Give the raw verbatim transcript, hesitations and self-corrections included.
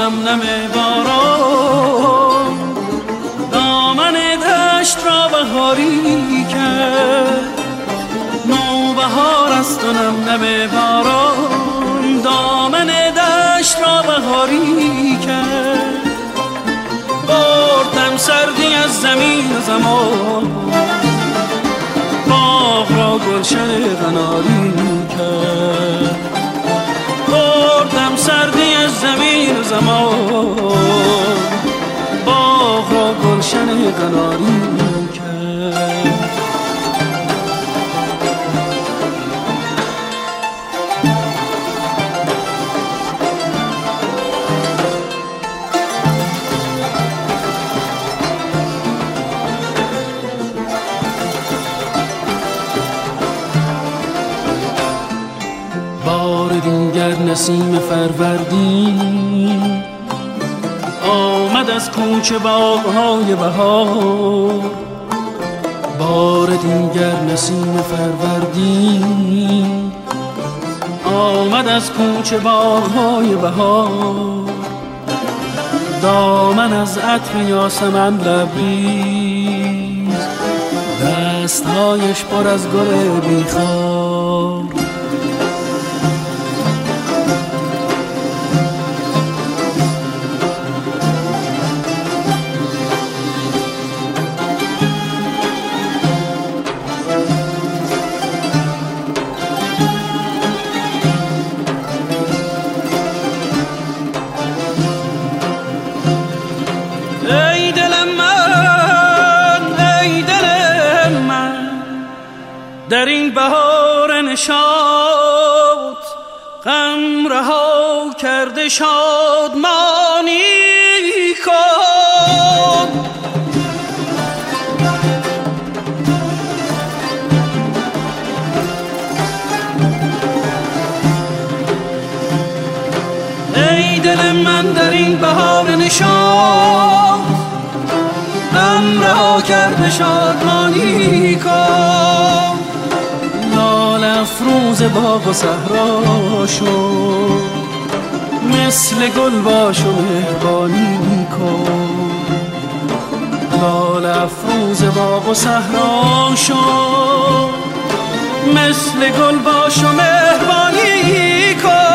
نم نم باران دامن دشت را بهاری کرد. نوبهار است و نم نم باران دامن دشت را بهاری کرد. بردم سردی از زمین و زمان باغ را گلشن قناری کرد. بردم سردی از زمین و زمان باغ را گلشن قناری کرد. بار دیگر نسیم فروردین آمد از کوچه باغ‌های بهار. بار دیگر نسیم فروردین آمد از کوچه باغ‌های بهار. دامن از عطر یاسمن لبریز دستهایش پر از گل بیخار. ای دل من ای دل من در این بهار نشاط غم رها کرده شادمانی کن. ای دل من در این بهار نشاط غم رها کرده شادمانی کن. لاله افروز باغ و صحرا شو مثل گل باش و مهربانی کن. لاله افروز باغ و صحرا شو مثل گل باش و مهربانی کن.